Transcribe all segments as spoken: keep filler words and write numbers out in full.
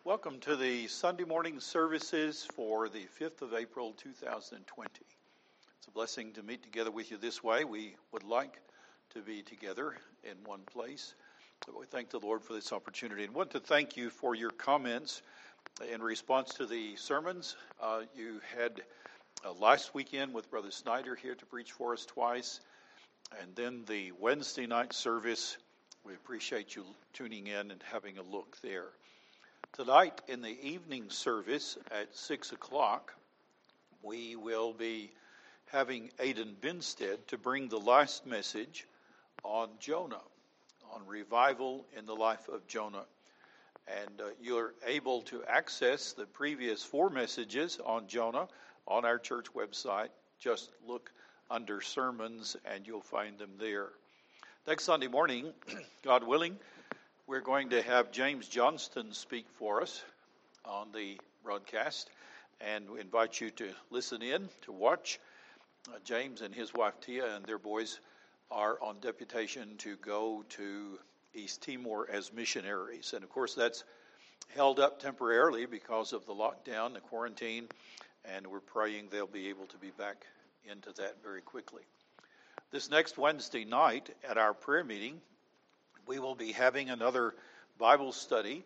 Welcome to the Sunday morning services for the fifth of April, two thousand twenty. It's a blessing to meet together with you this way. We would like to be together in one place. But we thank the Lord for this opportunity and want to thank you for your comments in response to the sermons. Uh, you had uh, last weekend with Brother Snyder here to preach for us twice, and then the Wednesday night service. We appreciate you tuning in and having a look there. Tonight in the evening service at six o'clock, we will be having Aidan Binstead to bring the last message on Jonah, on revival in the life of Jonah. And uh, you're able to access the previous four messages on Jonah on our church website. Just look under sermons and you'll find them there. Next Sunday morning, God willing, we're going to have James Johnston speak for us on the broadcast, and we invite you to listen in, to watch. Uh, James and his wife Tia and their boys are on deputation to go to East Timor as missionaries. And of course that's held up temporarily because of the lockdown, the quarantine, and we're praying they'll be able to be back into that very quickly. This next Wednesday night at our prayer meeting, we will be having another Bible study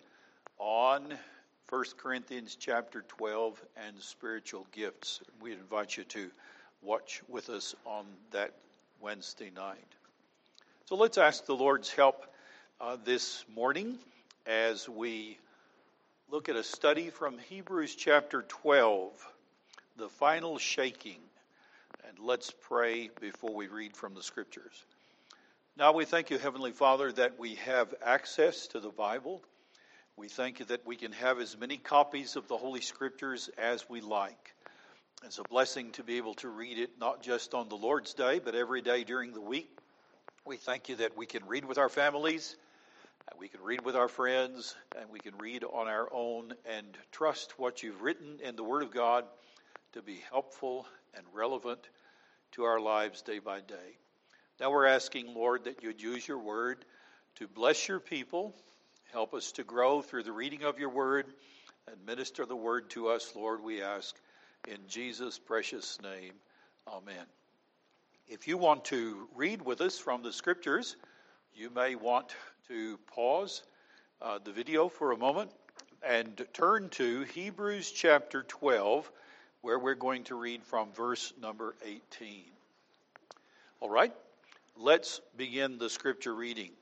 on First Corinthians chapter twelve and spiritual gifts. We invite you to watch with us on that Wednesday night. So let's ask the Lord's help uh, this morning as we look at a study from Hebrews chapter twelve, the final shaking. And let's pray before we read from the Scriptures. Now we thank you, Heavenly Father, that we have access to the Bible. We thank you that we can have as many copies of the Holy Scriptures as we like. It's a blessing to be able to read it not just on the Lord's Day, but every day during the week. We thank you that we can read with our families, and we can read with our friends, and we can read on our own and trust what you've written in the Word of God to be helpful and relevant to our lives day by day. Now we're asking, Lord, that you'd use your word to bless your people. Help us to grow through the reading of your word and minister the word to us, Lord, we ask in Jesus' precious name. Amen. If you want to read with us from the Scriptures, you may want to pause uh, the video for a moment and turn to Hebrews chapter twelve, where we're going to read from verse number eighteen. All right, let's begin the scripture reading.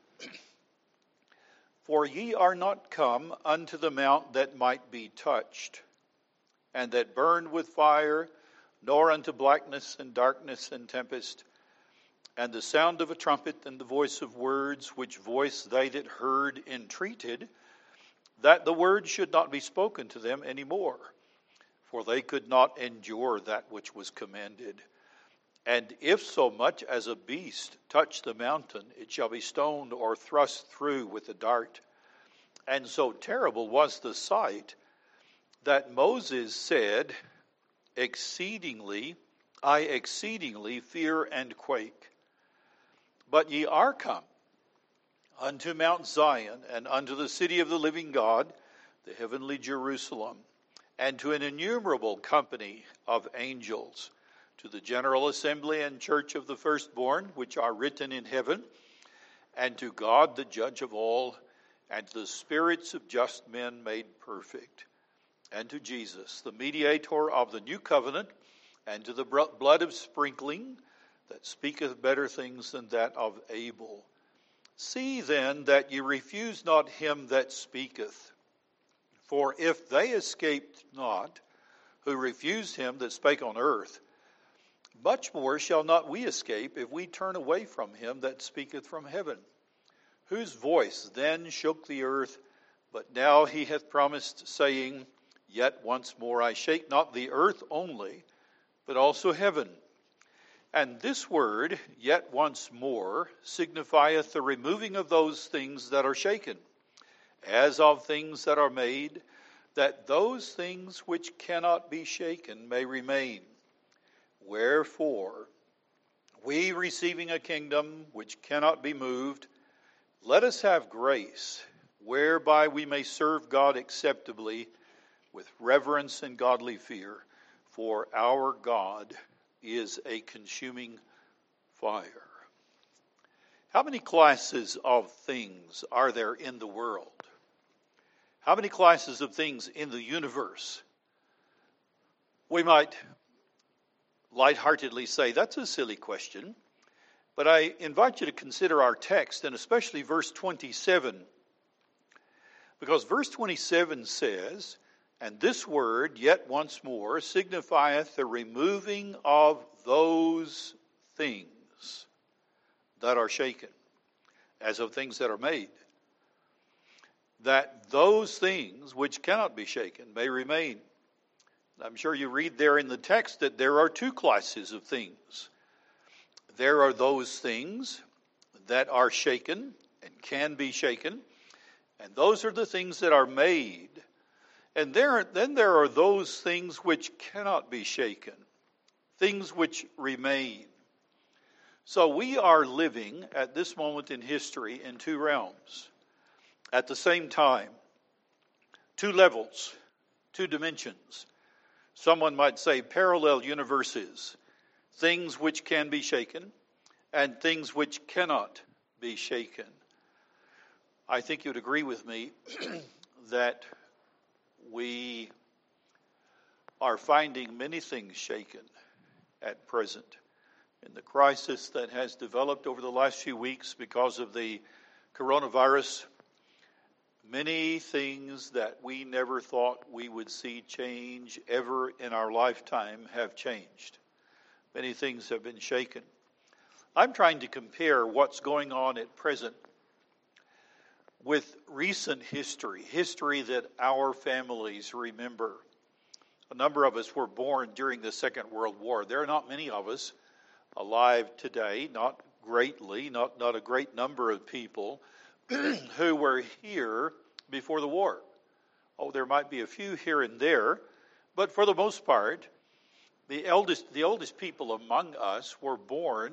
For ye are not come unto the mount that might be touched, and that burned with fire, nor unto blackness and darkness and tempest, and the sound of a trumpet and the voice of words, which voice they that heard entreated, that the word should not be spoken to them any more. For they could not endure that which was commanded. And if so much as a beast touch the mountain, it shall be stoned or thrust through with a dart. And so terrible was the sight that Moses said, exceedingly, I exceedingly fear and quake. But ye are come unto Mount Zion, and unto the city of the living God, the heavenly Jerusalem, and to an innumerable company of angels, to the general assembly and church of the firstborn, which are written in heaven, and to God the judge of all, and to the spirits of just men made perfect, and to Jesus, the mediator of the new covenant, and to the blood of sprinkling, that speaketh better things than that of Abel. See then that ye refuse not him that speaketh. For if they escaped not, who refused him that spake on earth, much more shall not we escape if we turn away from him that speaketh from heaven, whose voice then shook the earth, but now he hath promised, saying, Yet once more I shake not the earth only, but also heaven. And this word, yet once more, signifieth the removing of those things that are shaken, as of things that are made, that those things which cannot be shaken may remain. Wherefore, we receiving a kingdom which cannot be moved, let us have grace whereby we may serve God acceptably with reverence and godly fear, for our God is a consuming fire. How many classes of things are there in the world? How many classes of things in the universe? We might lightheartedly say, that's a silly question. But I invite you to consider our text, and especially verse twenty-seven. Because verse twenty-seven says, and this word, yet once more, signifieth the removing of those things that are shaken, as of things that are made, that those things which cannot be shaken may remain. I'm sure you read there in the text that there are two classes of things. There are those things that are shaken and can be shaken, and those are the things that are made. And there, then there are those things which cannot be shaken, things which remain. So we are living at this moment in history in two realms at the same time, two levels, two dimensions. Someone might say parallel universes, things which can be shaken and things which cannot be shaken. I think you'd agree with me that we are finding many things shaken at present. In the crisis that has developed over the last few weeks because of the coronavirus, many things that we never thought we would see change ever in our lifetime have changed. Many things have been shaken. I'm trying to compare what's going on at present with recent history, history that our families remember. A number of us were born during the Second World War. There are not many of us alive today, not greatly, not, not a great number of people who were here before the war. Oh, there might be a few here and there, but for the most part, the eldest, the oldest people among us were born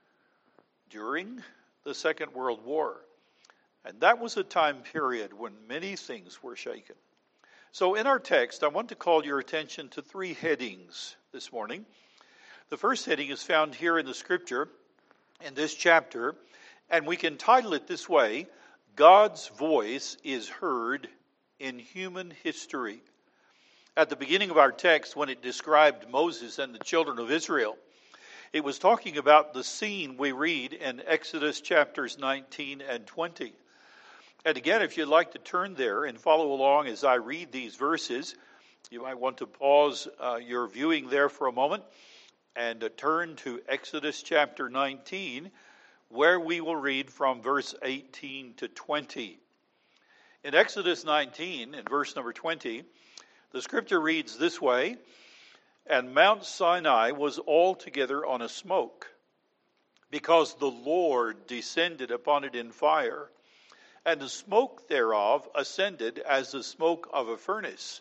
during the Second World War. And that was a time period when many things were shaken. So in our text, I want to call your attention to three headings this morning. The first heading is found here in the scripture, in this chapter, and we can title it this way: God's voice is heard in human history. At the beginning of our text, when it described Moses and the children of Israel, it was talking about the scene we read in Exodus chapters nineteen and twenty. And again, if you'd like to turn there and follow along as I read these verses, you might want to pause uh, your viewing there for a moment and uh, turn to Exodus chapter nineteen, where we will read from verse eighteen to twenty. In Exodus nineteen, in verse number twenty, the scripture reads this way: And Mount Sinai was altogether on a smoke, because the Lord descended upon it in fire, and the smoke thereof ascended as the smoke of a furnace.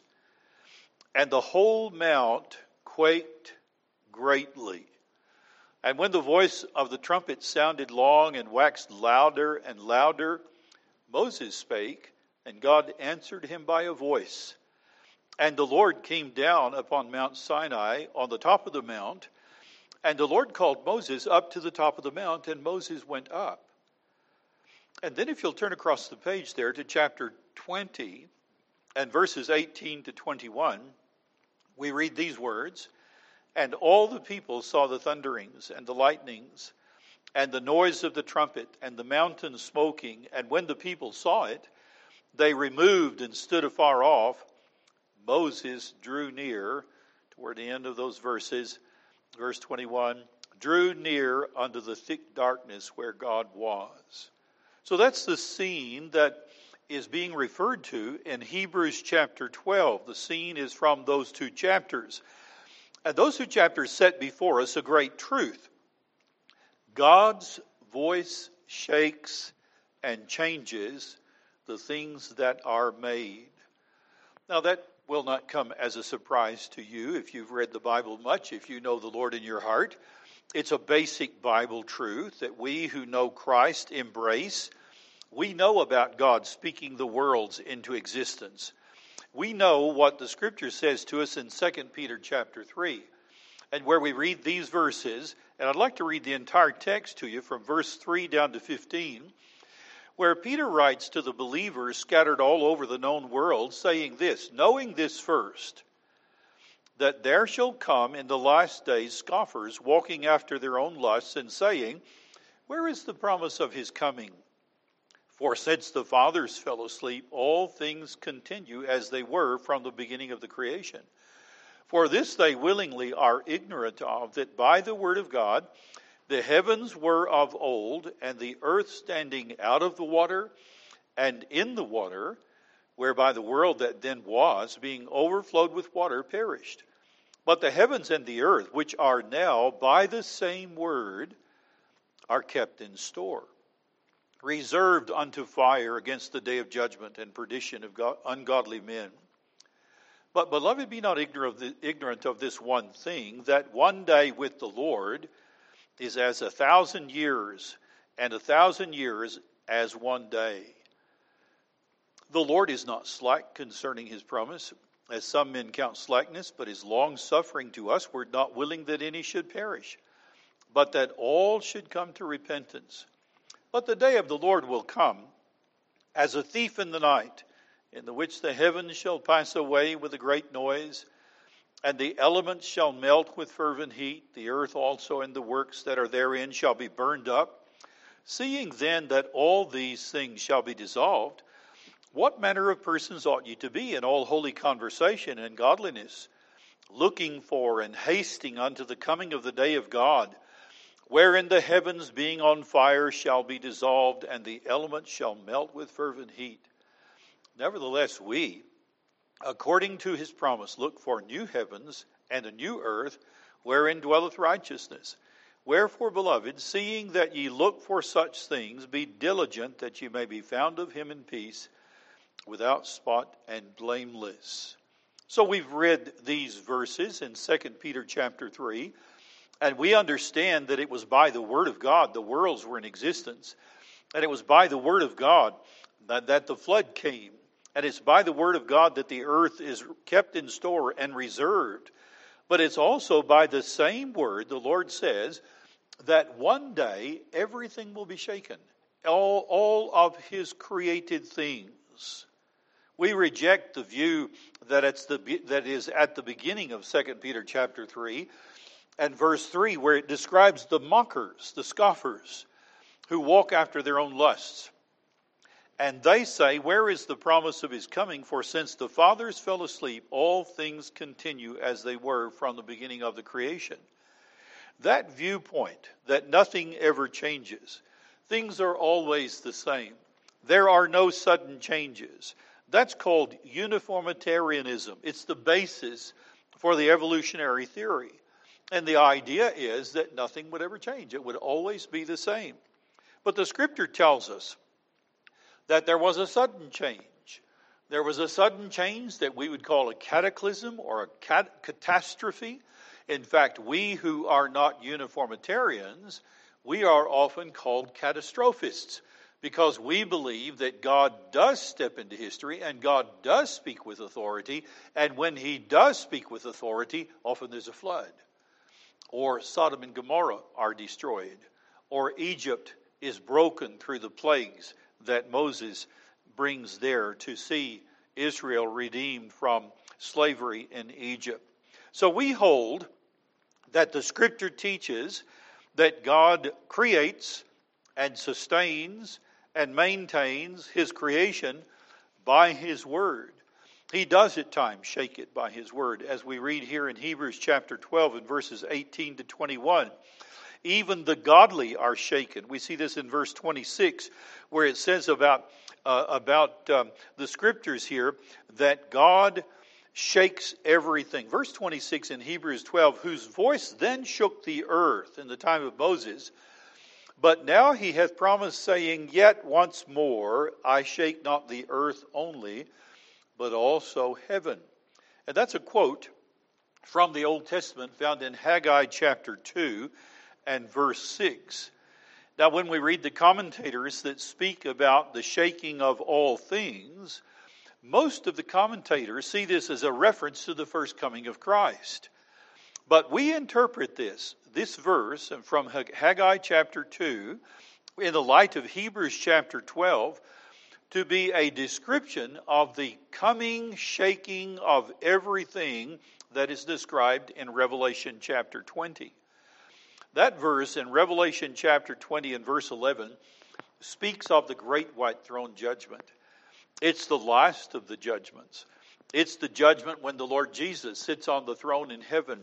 And the whole mount quaked greatly. And when the voice of the trumpet sounded long and waxed louder and louder, Moses spake, and God answered him by a voice. And the Lord came down upon Mount Sinai on the top of the mount, and the Lord called Moses up to the top of the mount, and Moses went up. And then if you'll turn across the page there to chapter twenty and verses eighteen to twenty-one, we read these words: And all the people saw the thunderings and the lightnings and the noise of the trumpet and the mountain smoking. And when the people saw it, they removed and stood afar off. Moses drew near, toward the end of those verses, verse twenty-one, drew near unto the thick darkness where God was. So that's the scene that is being referred to in Hebrews chapter twelve. The scene is from those two chapters. And those two chapters set before us a great truth. God's voice shakes and changes the things that are made. Now that will not come as a surprise to you if you've read the Bible much, if you know the Lord in your heart. It's a basic Bible truth that we who know Christ embrace. We know about God speaking the worlds into existence. We know what the Scripture says to us in Second Peter chapter three, and where we read these verses, and I'd like to read the entire text to you from verse three down to fifteen, where Peter writes to the believers scattered all over the known world, saying this, knowing this first, that there shall come in the last days scoffers, walking after their own lusts, and saying, where is the promise of his coming? For since the fathers fell asleep, all things continue as they were from the beginning of the creation. For this they willingly are ignorant of, that by the word of God the heavens were of old, and the earth standing out of the water and in the water, whereby the world that then was, being overflowed with water, perished. But the heavens and the earth, which are now by the same word, are kept in store, reserved unto fire against the day of judgment and perdition of God, ungodly men. But, beloved, be not ignorant of, the, ignorant of this one thing, that one day with the Lord is as a thousand years, and a thousand years as one day. The Lord is not slack concerning his promise, as some men count slackness, but is long-suffering to us. We're not willing that any should perish, but that all should come to repentance. But the day of the Lord will come as a thief in the night, in the which the heavens shall pass away with a great noise, and the elements shall melt with fervent heat. The earth also and the works that are therein shall be burned up. Seeing then that all these things shall be dissolved, what manner of persons ought ye to be in all holy conversation and godliness, looking for and hasting unto the coming of the day of God, wherein the heavens being on fire shall be dissolved, and the elements shall melt with fervent heat? Nevertheless, we, according to his promise, look for new heavens and a new earth, wherein dwelleth righteousness. Wherefore, beloved, seeing that ye look for such things, be diligent that ye may be found of him in peace, without spot and blameless. So we've read these verses in Second Peter chapter three, and we understand that it was by the word of God the worlds were in existence. And it was by the word of God that, that the flood came. And it's by the word of God that the earth is kept in store and reserved. But it's also by the same word, the Lord says, that one day everything will be shaken. All, all of his created things. We reject the view that it's the that is at the beginning of Second Peter chapter three and verse three, where it describes the mockers, the scoffers, who walk after their own lusts. And they say, where is the promise of his coming? For since the fathers fell asleep, all things continue as they were from the beginning of the creation. That viewpoint, that nothing ever changes, things are always the same, there are no sudden changes, that's called uniformitarianism. It's the basis for the evolutionary theory. And the idea is that nothing would ever change. It would always be the same. But the Scripture tells us that there was a sudden change. There was a sudden change that we would call a cataclysm or a cat- catastrophe. In fact, we who are not uniformitarians, we are often called catastrophists, because we believe that God does step into history and God does speak with authority. And when he does speak with authority, often there's a flood. Or Sodom and Gomorrah are destroyed. Or Egypt is broken through the plagues that Moses brings there to see Israel redeemed from slavery in Egypt. So we hold that the Scripture teaches that God creates and sustains and maintains his creation by his word. He does at times shake it by his word, as we read here in Hebrews chapter twelve and verses eighteen to twenty-one. Even the godly are shaken. We see this in verse twenty-six, where it says about uh, about um, the Scriptures here that God shakes everything. Verse twenty-six in Hebrews twelve, whose voice then shook the earth in the time of Moses, but now he hath promised, saying, yet once more I shake not the earth only, but also heaven. And that's a quote from the Old Testament found in Haggai chapter two and verse six. Now, when we read the commentators that speak about the shaking of all things, most of the commentators see this as a reference to the first coming of Christ. But we interpret this, this verse from Haggai chapter two, in the light of Hebrews chapter twelve, to be a description of the coming shaking of everything that is described in Revelation chapter twenty. That verse in Revelation chapter twenty and verse eleven speaks of the great white throne judgment. It's the last of the judgments. It's the judgment when the Lord Jesus sits on the throne in heaven,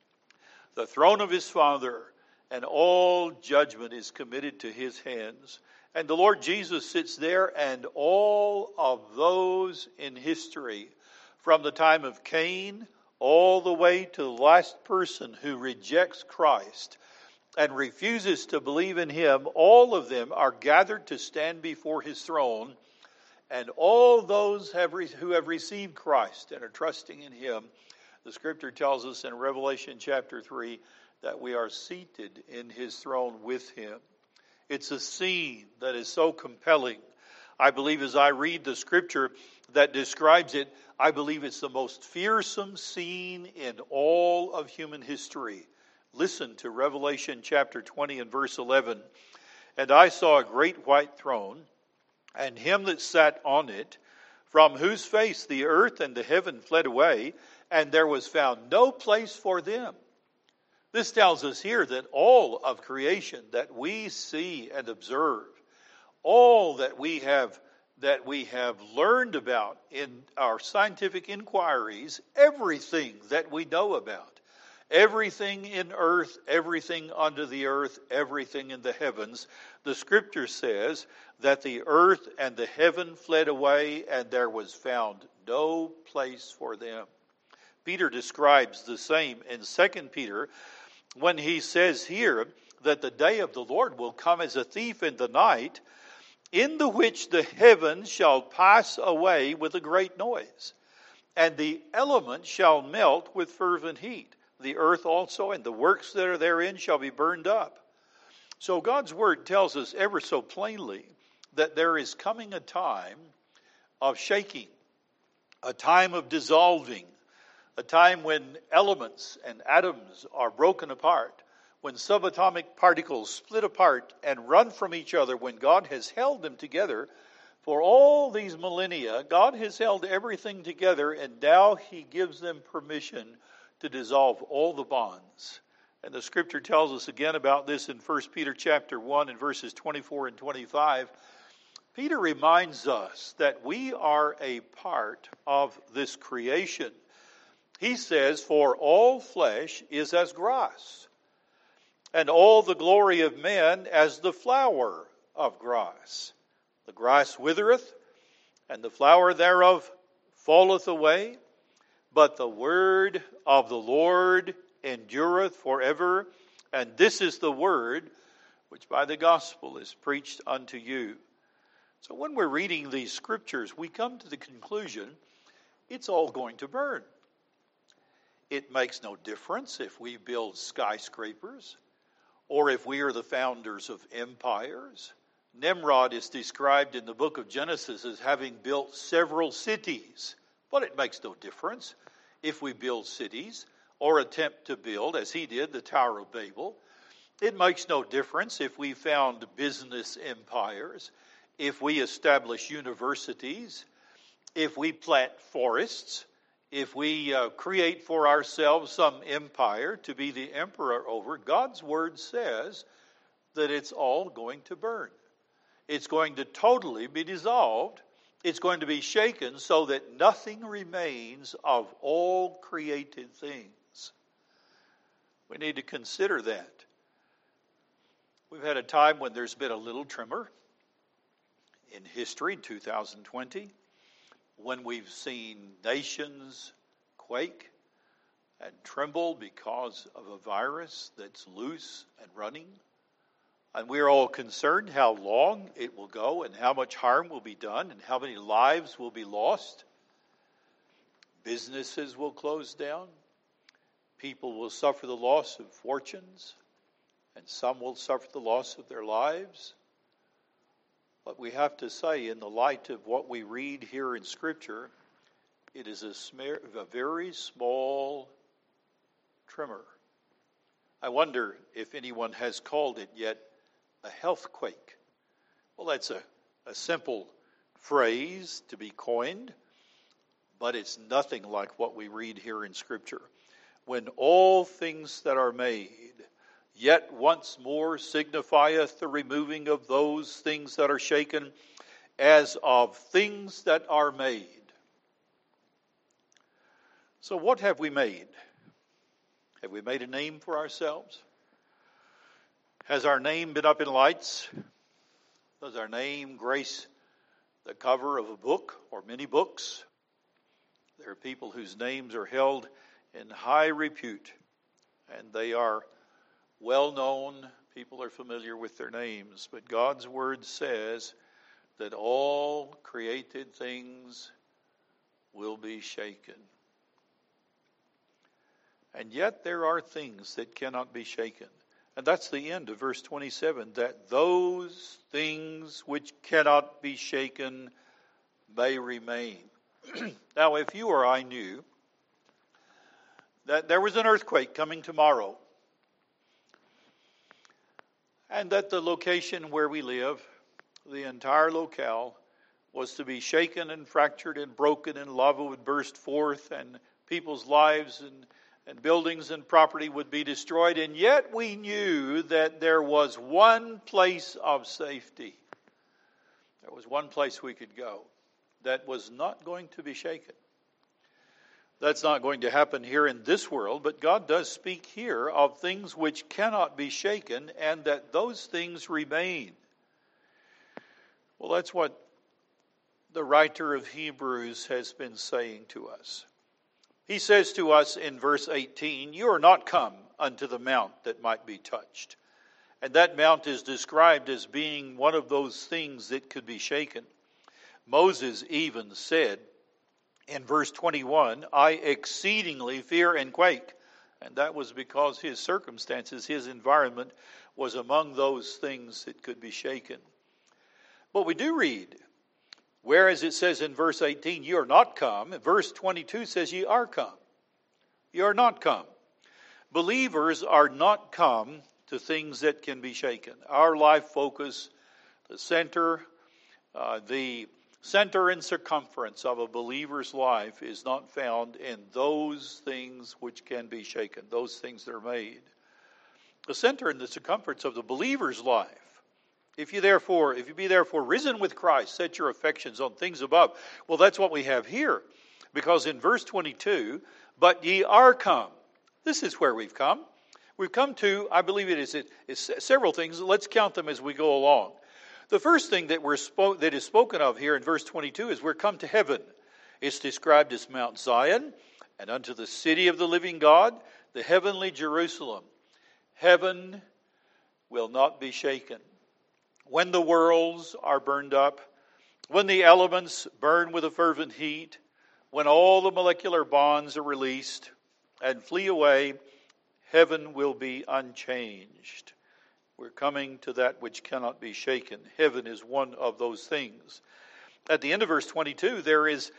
the throne of his Father, and all judgment is committed to his hands. And the Lord Jesus sits there, and all of those in history, from the time of Cain all the way to the last person who rejects Christ and refuses to believe in him, all of them are gathered to stand before his throne. And all those have re- who have received Christ and are trusting in him, the scripture tells us in Revelation chapter three that we are seated in his throne with him. It's a scene that is so compelling. I believe as I read the scripture that describes it, I believe it's the most fearsome scene in all of human history. Listen to Revelation chapter twenty and verse eleven. And I saw a great white throne, and him that sat on it, from whose face the earth and the heaven fled away, and there was found no place for them. This tells us here that all of creation that we see and observe, all that we have that we have learned about in our scientific inquiries, everything that we know about, everything in earth, everything under the earth, everything in the heavens, the scripture says that the earth and the heaven fled away, and there was found no place for them. Peter describes the same in Second Peter when he says here that the day of the Lord will come as a thief in the night, in the which the heavens shall pass away with a great noise, and the elements shall melt with fervent heat. The earth also and the works that are therein shall be burned up. So God's word tells us ever so plainly that there is coming a time of shaking, a time of dissolving, a time when elements and atoms are broken apart, when subatomic particles split apart and run from each other, when God has held them together for all these millennia. God has held everything together, and now he gives them permission to dissolve all the bonds. And the scripture tells us again about this in First Peter chapter one and verses twenty-four and twenty-five. Peter reminds us that we are a part of this creation. He says, for all flesh is as grass, and all the glory of men as the flower of grass. The grass withereth, and the flower thereof falleth away, but the word of the Lord endureth forever. And this is the word which by the gospel is preached unto you. So when we're reading these scriptures, we come to the conclusion it's all going to burn. It makes no difference if we build skyscrapers or if we are the founders of empires. Nimrod is described in the book of Genesis as having built several cities. But it makes no difference if we build cities or attempt to build, as he did, the Tower of Babel. It makes no difference if we found business empires, if we establish universities, if we plant forests, if we uh, create for ourselves some empire to be the emperor over. God's word says that it's all going to burn. It's going to totally be dissolved. It's going to be shaken so that nothing remains of all created things. We need to consider that. We've had a time when there's been a little tremor in history, two thousand twenty, when we've seen nations quake and tremble because of a virus that's loose and running. And we're all concerned how long it will go and how much harm will be done and how many lives will be lost. Businesses will close down. People will suffer the loss of fortunes and some will suffer the loss of their lives. But we have to say, in the light of what we read here in Scripture, it is a, smear, a very small tremor. I wonder if anyone has called it yet a healthquake. Well, that's a, a simple phrase to be coined, but it's nothing like what we read here in Scripture. When all things that are made yet once more signifieth the removing of those things that are shaken, as of things that are made. So what have we made? Have we made a name for ourselves? Has our name been up in lights? Does our name grace the cover of a book or many books? There are people whose names are held in high repute, and they are well known. People are familiar with their names. But God's word says that all created things will be shaken. And yet there are things that cannot be shaken. And that's the end of verse twenty-seven, that those things which cannot be shaken may remain. Now, if you or I knew that there was an earthquake coming tomorrow, and that the location where we live, the entire locale, was to be shaken and fractured and broken, and lava would burst forth, and people's lives and, and buildings and property would be destroyed, and yet we knew that there was one place of safety. There was one place we could go that was not going to be shaken. That's not going to happen here in this world, but God does speak here of things which cannot be shaken, and that those things remain. Well, that's what the writer of Hebrews has been saying to us. He says to us in verse eighteen, "You are not come unto the mount that might be touched." And that mount is described as being one of those things that could be shaken. Moses even said in verse twenty-one, "I exceedingly fear and quake." And that was because his circumstances, his environment, was among those things that could be shaken. But we do read, whereas it says in verse eighteen, "You are not come," verse twenty-two says, "Ye are come." You are not come. Believers are not come to things that can be shaken. Our life focus, the center, uh, the center and circumference of a believer's life is not found in those things which can be shaken, those things that are made. The center and the circumference of the believer's life. If you therefore, if you be therefore risen with Christ, set your affections on things above. Well, that's what we have here. Because in verse twenty-two, "But ye are come." This is where we've come. We've come to, I believe it is, it is several things. Let's count them as we go along. The first thing that we're spo- that is spoken of here in verse twenty-two is we're come to heaven. It's described as Mount Zion, and unto the city of the living God, the heavenly Jerusalem. Heaven will not be shaken. When the worlds are burned up, when the elements burn with a fervent heat, when all the molecular bonds are released and flee away, heaven will be unchanged. We're coming to that which cannot be shaken. Heaven is one of those things. At the end of verse twenty-two, there is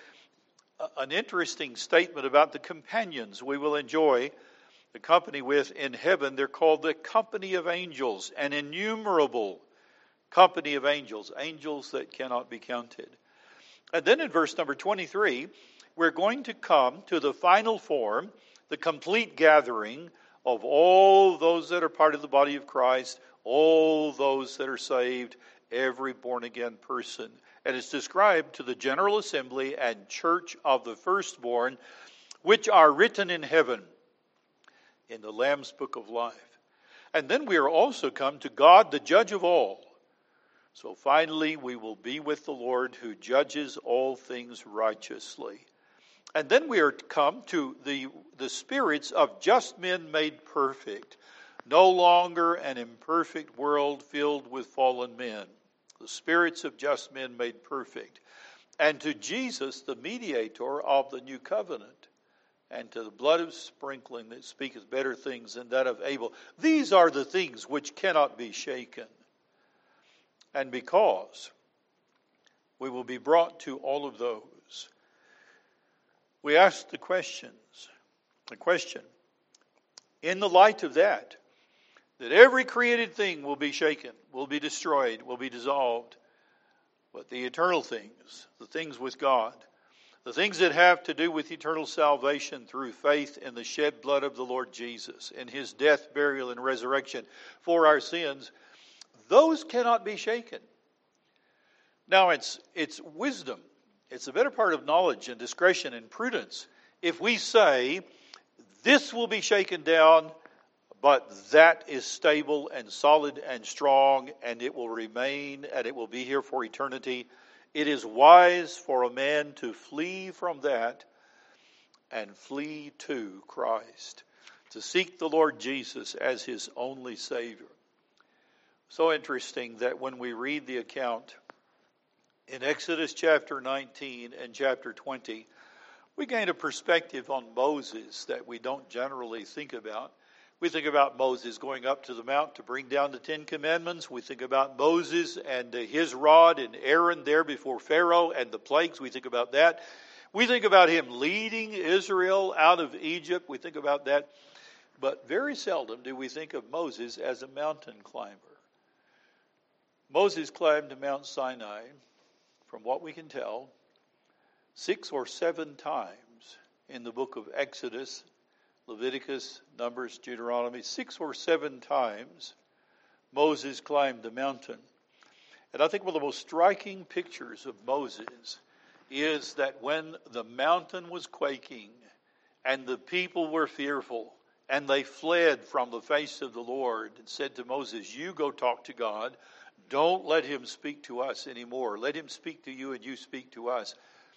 an interesting statement about the companions we will enjoy the company with in heaven. They're called the company of angels, an innumerable company of angels, angels that cannot be counted. And then in verse number twenty-three, we're going to come to the final form, the complete gathering of all those that are part of the body of Christ, all those that are saved, every born-again person. And it's described to the general assembly and church of the firstborn, which are written in heaven, in the Lamb's book of life. And then we are also come to God, the judge of all. So finally, we will be with the Lord who judges all things righteously. And then we are come to the, the spirits of just men made perfect. No longer an imperfect world filled with fallen men. The spirits of just men made perfect. And to Jesus, the mediator of the new covenant. and to the blood of sprinkling that speaketh better things than that of Abel. These are the things which cannot be shaken. And because we will be brought to all of those, we ask the questions, the question, in the light of that, that every created thing will be shaken, will be destroyed, will be dissolved. But the eternal things, the things with God, the things that have to do with eternal salvation through faith in the shed blood of the Lord Jesus, in His death, burial, and resurrection for our sins, those cannot be shaken. Now it's it's wisdom. It's a better part of knowledge and discretion and prudence if we say, this will be shaken down, but that is stable and solid and strong, and it will remain, and it will be here for eternity. It is wise for a man to flee from that and flee to Christ, to seek the Lord Jesus as his only Savior. So interesting that when we read the account in Exodus chapter nineteen and chapter twenty, we gain a perspective on Moses that we don't generally think about. We think about Moses going up to the mount to bring down the Ten Commandments. We think about Moses and his rod and Aaron there before Pharaoh and the plagues. We think about that. We think about him leading Israel out of Egypt. We think about that. But very seldom do we think of Moses as a mountain climber. Moses climbed to Mount Sinai, from what we can tell, six or seven times in the book of Exodus, Leviticus, Numbers, Deuteronomy. Six or seven times Moses climbed the mountain. And I think one of the most striking pictures of Moses is that when the mountain was quaking and the people were fearful and they fled from the face of the Lord and said to Moses, you go talk to God. Don't let him speak to us anymore. Let him speak to you and you speak to us.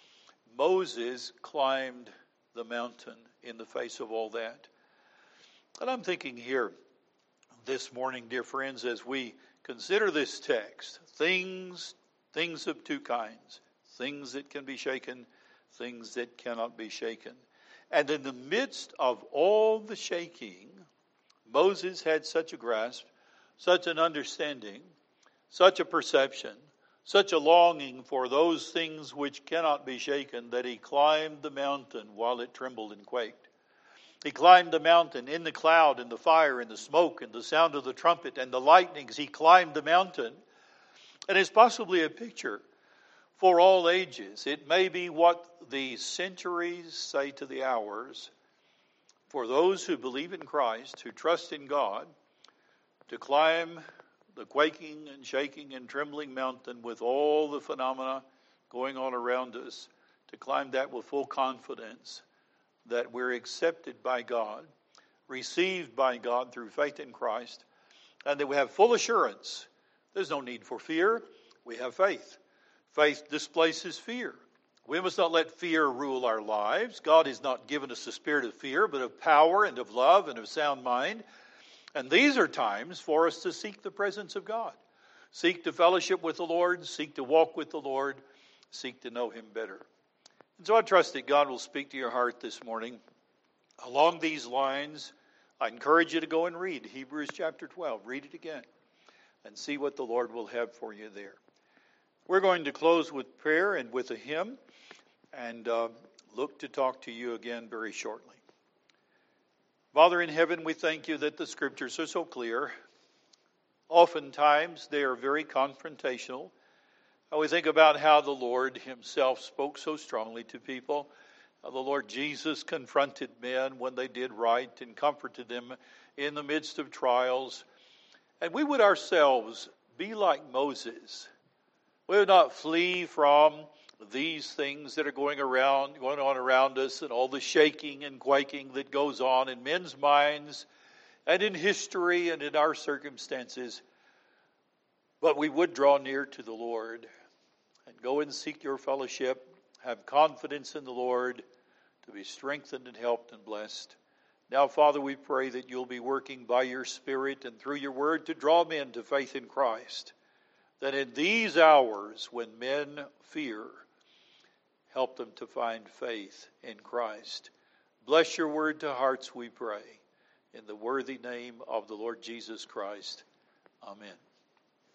Moses climbed the mountain in the face of all that. And I'm thinking here this morning, dear friends, as we consider this text, things, things of two kinds, things that can be shaken, things that cannot be shaken. And in the midst of all the shaking, Moses had such a grasp, such an understanding, such a perception, such a longing for those things which cannot be shaken, that he climbed the mountain while it trembled and quaked. He climbed the mountain in the cloud and the fire and the smoke and the sound of the trumpet and the lightnings. He climbed the mountain. And it's possibly a picture for all ages. It may be what the centuries say to the hours for those who believe in Christ, who trust in God, to climb the quaking and shaking and trembling mountain with all the phenomena going on around us, to climb that with full confidence that we're accepted by God, received by God through faith in Christ, and that we have full assurance. There's no need for fear. We have faith. Faith displaces fear. We must not let fear rule our lives. God has not given us the spirit of fear, but of power and of love and of sound mind. And these are times for us to seek the presence of God. Seek to fellowship with the Lord. Seek to walk with the Lord. Seek to know Him better. And so I trust that God will speak to your heart this morning. Along these lines, I encourage you to go and read Hebrews chapter twelve. Read it again and see what the Lord will have for you there. We're going to close with prayer and with a hymn, and uh, look to talk to you again very shortly. Father in heaven, we thank you that the Scriptures are so clear. Oftentimes they are very confrontational. And we think about how the Lord Himself spoke so strongly to people. How the Lord Jesus confronted men when they did right and comforted them in the midst of trials. And we would ourselves be like Moses. We would not flee from these things that are going around, going on around us, and all the shaking and quaking that goes on in men's minds and in history and in our circumstances. But we would draw near to the Lord and go and seek your fellowship, have confidence in the Lord, to be strengthened and helped and blessed. Now, Father, we pray that you'll be working by your Spirit and through your word to draw men to faith in Christ. That in these hours when men fear, help them to find faith in Christ. Bless your word to hearts, we pray. In the worthy name of the Lord Jesus Christ. Amen.